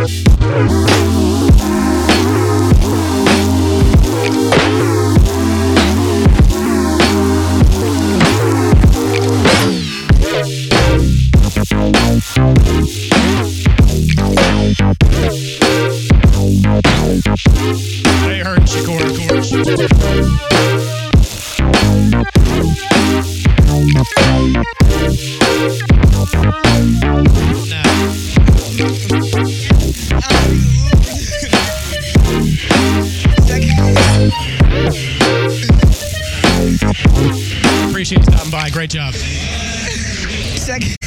They heard Shakur, of course. Appreciate you stopping by. Great job. Second.